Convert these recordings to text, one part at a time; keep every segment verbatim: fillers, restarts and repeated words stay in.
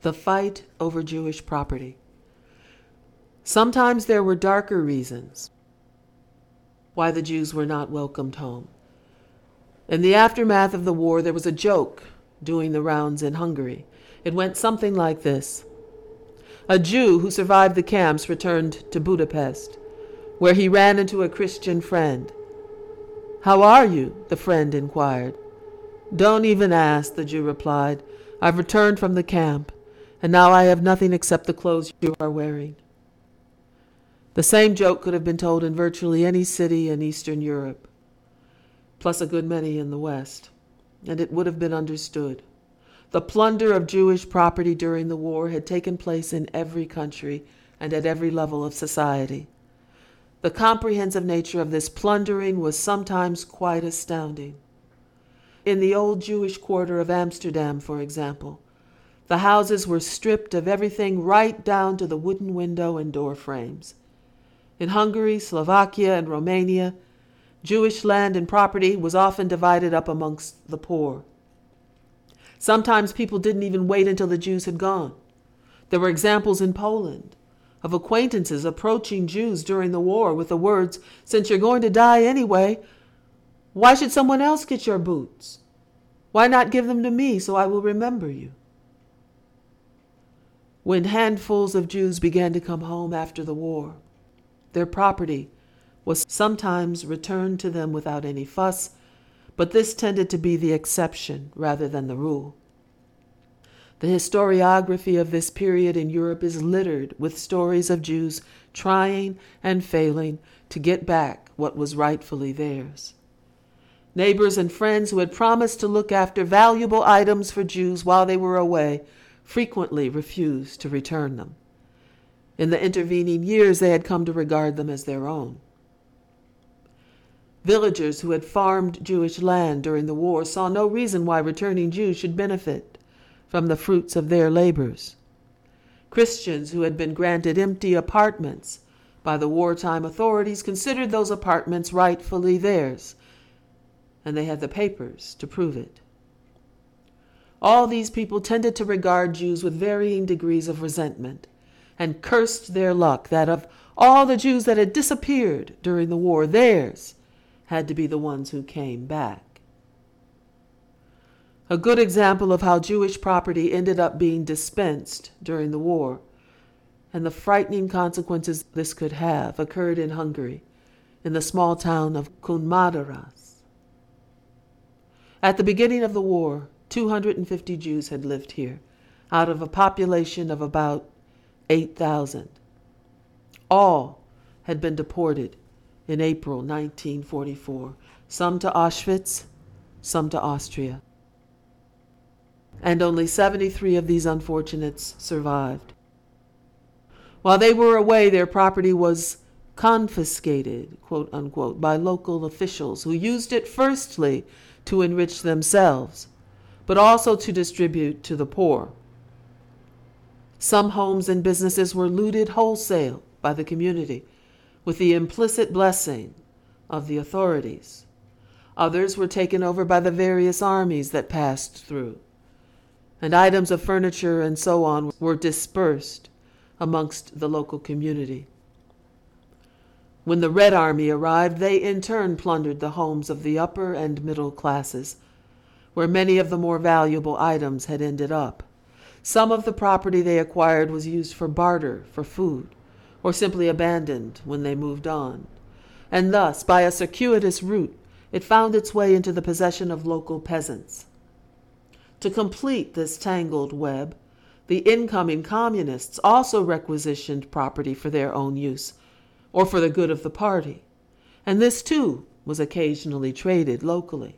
The fight over Jewish property. Sometimes there were darker reasons why the Jews were not welcomed home. In the aftermath of the war, there was a joke doing the rounds in Hungary. It went something like this. A Jew who survived the camps returned to Budapest, where he ran into a Christian friend. "How are you?" the friend inquired. "Don't even ask," the Jew replied. "I've returned from the camp, and now I have nothing except the clothes you are wearing." The same joke could have been told in virtually any city in Eastern Europe, plus a good many in the West, and it would have been understood. The plunder of Jewish property during the war had taken place in every country and at every level of society. The comprehensive nature of this plundering was sometimes quite astounding. In the old Jewish quarter of Amsterdam, for example, the houses were stripped of everything right down to the wooden window and door frames. In Hungary, Slovakia, and Romania, Jewish land and property was often divided up amongst the poor. Sometimes people didn't even wait until the Jews had gone. There were examples in Poland of acquaintances approaching Jews during the war with the words, "Since you're going to die anyway, why should someone else get your boots? Why not give them to me so I will remember you?" When handfuls of Jews began to come home after the war, their property was sometimes returned to them without any fuss, but this tended to be the exception rather than the rule. The historiography of this period in Europe is littered with stories of Jews trying and failing to get back what was rightfully theirs. Neighbors and friends who had promised to look after valuable items for Jews while they were away frequently refused to return them. In the intervening years, they had come to regard them as their own. Villagers who had farmed Jewish land during the war saw no reason why returning Jews should benefit from the fruits of their labors. Christians who had been granted empty apartments by the wartime authorities considered those apartments rightfully theirs, and they had the papers to prove it. All these people tended to regard Jews with varying degrees of resentment, and cursed their luck that of all the Jews that had disappeared during the war, theirs had to be the ones who came back. A good example of how Jewish property ended up being dispensed during the war, and the frightening consequences this could have, occurred in Hungary, in the small town of Kunmadaras. At the beginning of the war, two hundred fifty Jews had lived here, out of a population of about eight thousand. All had been deported in April nineteen forty-four, some to Auschwitz, some to Austria. And only seventy-three of these unfortunates survived. While they were away, their property was confiscated, quote unquote, by local officials who used it firstly to enrich themselves, but also to distribute to the poor. Some homes and businesses were looted wholesale by the community with the implicit blessing of the authorities. Others were taken over by the various armies that passed through, and items of furniture and so on were dispersed amongst the local community. When the Red Army arrived, they in turn plundered the homes of the upper and middle classes, where many of the more valuable items had ended up. Some of the property they acquired was used for barter for food, or simply abandoned when they moved on. And thus, by a circuitous route, it found its way into the possession of local peasants. To complete this tangled web, the incoming communists also requisitioned property for their own use, or for the good of the party, and this too was occasionally traded locally.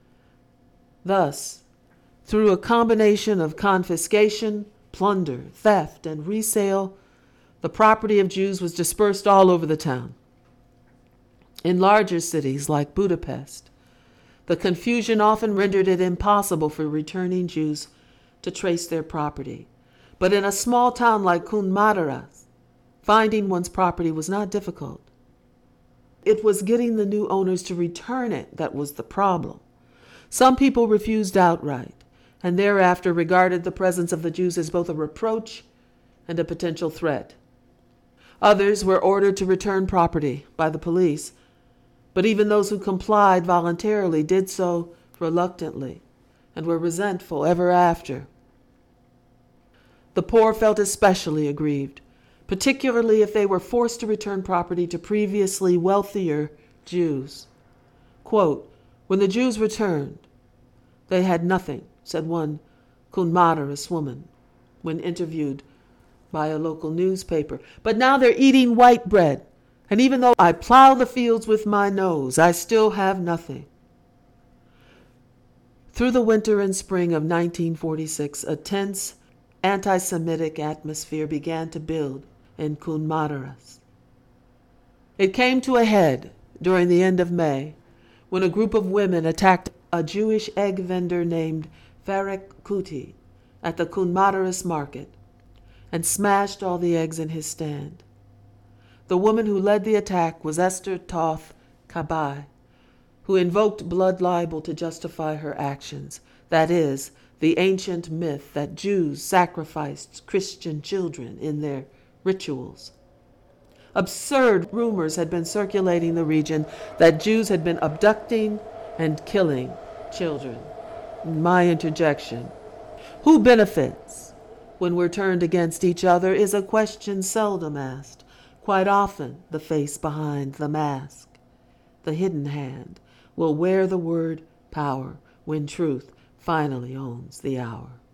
Thus, through a combination of confiscation, plunder, theft, and resale, the property of Jews was dispersed all over the town. In larger cities like Budapest, the confusion often rendered it impossible for returning Jews to trace their property. But in a small town like Kunmadaras, finding one's property was not difficult. It was getting the new owners to return it that was the problem. Some people refused outright, and thereafter regarded the presence of the Jews as both a reproach and a potential threat. Others were ordered to return property by the police, but even those who complied voluntarily did so reluctantly and were resentful ever after. The poor felt especially aggrieved, particularly if they were forced to return property to previously wealthier Jews. Quote, "When the Jews returned, they had nothing," said one Kunmadarus woman when interviewed by a local newspaper. "But now they're eating white bread, and even though I plow the fields with my nose, I still have nothing." Through the winter and spring of nineteen forty-six, a tense anti-Semitic atmosphere began to build in Kunmadarus. It came to a head during the end of May when a group of women attacked a Jewish egg vendor named Farek Kuti at the Kunmadarus market and smashed all the eggs in his stand. The woman who led the attack was Esther Toth Kabai, who invoked blood libel to justify her actions, that is, the ancient myth that Jews sacrificed Christian children in their rituals. Absurd rumors had been circulating the region that Jews had been abducting and killing children. My interjection. Who benefits when we're turned against each other is a question seldom asked. Quite often, the face behind the mask, the hidden hand, will wear the word power when truth finally owns the hour.